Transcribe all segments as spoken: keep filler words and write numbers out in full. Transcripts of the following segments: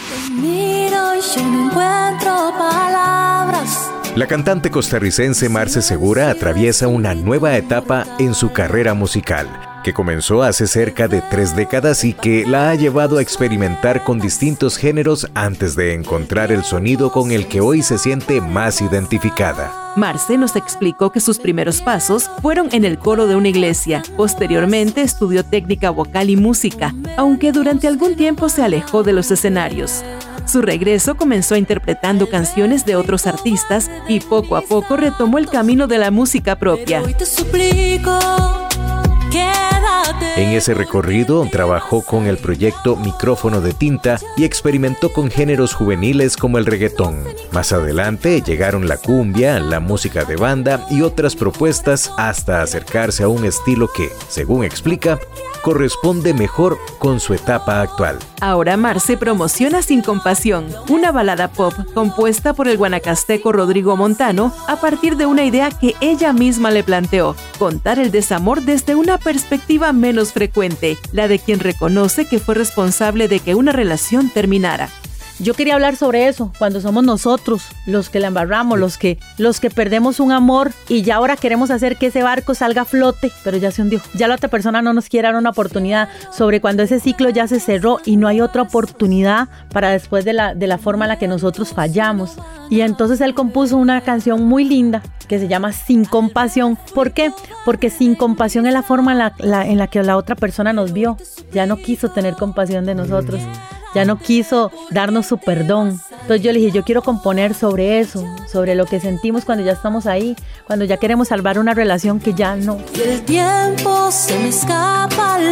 Miro y yo no encuentro palabras. La cantante costarricense Marce Segura atraviesa una nueva etapa en su carrera musical, que comenzó hace cerca de tres décadas y que la ha llevado a experimentar con distintos géneros antes de encontrar el sonido con el que hoy se siente más identificada. Marce nos explicó que sus primeros pasos fueron en el coro de una iglesia. Posteriormente estudió técnica vocal y música, aunque durante algún tiempo se alejó de los escenarios. Su regreso comenzó interpretando canciones de otros artistas y poco a poco retomó el camino de la música propia. En ese recorrido trabajó con el proyecto Micrófono de Tinta y experimentó con géneros juveniles como el reggaetón. Más adelante llegaron la cumbia, la música de banda y otras propuestas hasta acercarse a un estilo que, según explica, corresponde mejor con su etapa actual. Ahora Marce promociona Sin Compasión, una balada pop compuesta por el guanacasteco Rodrigo Montano a partir de una idea que ella misma le planteó: contar el desamor desde una perspectiva menos frecuente, la de quien reconoce que fue responsable de que una relación terminara. Yo quería hablar sobre eso, cuando somos nosotros los que la embarramos, los que, los que perdemos un amor y ya ahora queremos hacer que ese barco salga a flote, pero ya se hundió. Ya la otra persona no nos quiere dar una oportunidad, sobre cuando ese ciclo ya se cerró y no hay otra oportunidad para después de la, de la forma en la que nosotros fallamos. Y entonces él compuso una canción muy linda que se llama Sin Compasión. ¿Por qué? Porque sin compasión es la forma en la, la, en la que la otra persona nos vio. Ya no quiso tener compasión de nosotros. Ya no quiso darnos su perdón. Entonces yo le dije, yo quiero componer sobre eso, sobre lo que sentimos cuando ya estamos ahí, cuando ya queremos salvar una relación que ya no. Y el tiempo se me escapa al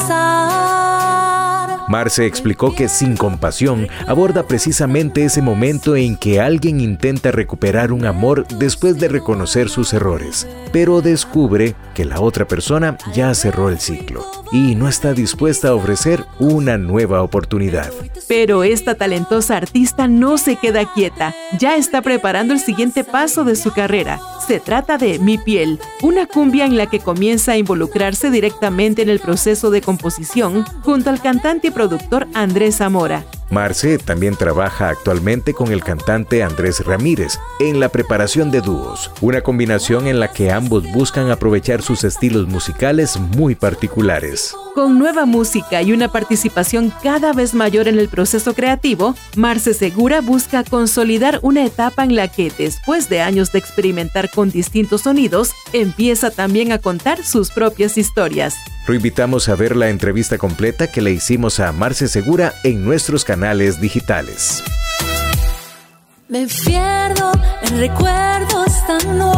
pasar. Marce explicó que Sin Compasión aborda precisamente ese momento en que alguien intenta recuperar un amor después de reconocer sus errores, pero descubre que la otra persona ya cerró el ciclo y no está dispuesta a ofrecer una nueva oportunidad. Pero esta talentosa artista no se queda quieta, ya está preparando el siguiente paso de su carrera. Se trata de Mi Piel, una cumbia en la que comienza a involucrarse directamente en el proceso de composición junto al cantante y productor Andrés Zamora. Marce también trabaja actualmente con el cantante Andrés Ramírez en la preparación de dúos, una combinación en la que ambos buscan aprovechar sus estilos musicales muy particulares. Con nueva música y una participación cada vez mayor en el proceso creativo, Marce Segura busca consolidar una etapa en la que, después de años de experimentar con distintos sonidos, empieza también a contar sus propias historias. Lo invitamos a ver la entrevista completa que le hicimos a Marce Segura en nuestros canales digitales. Me pierdo en recuerdos tan nuevos.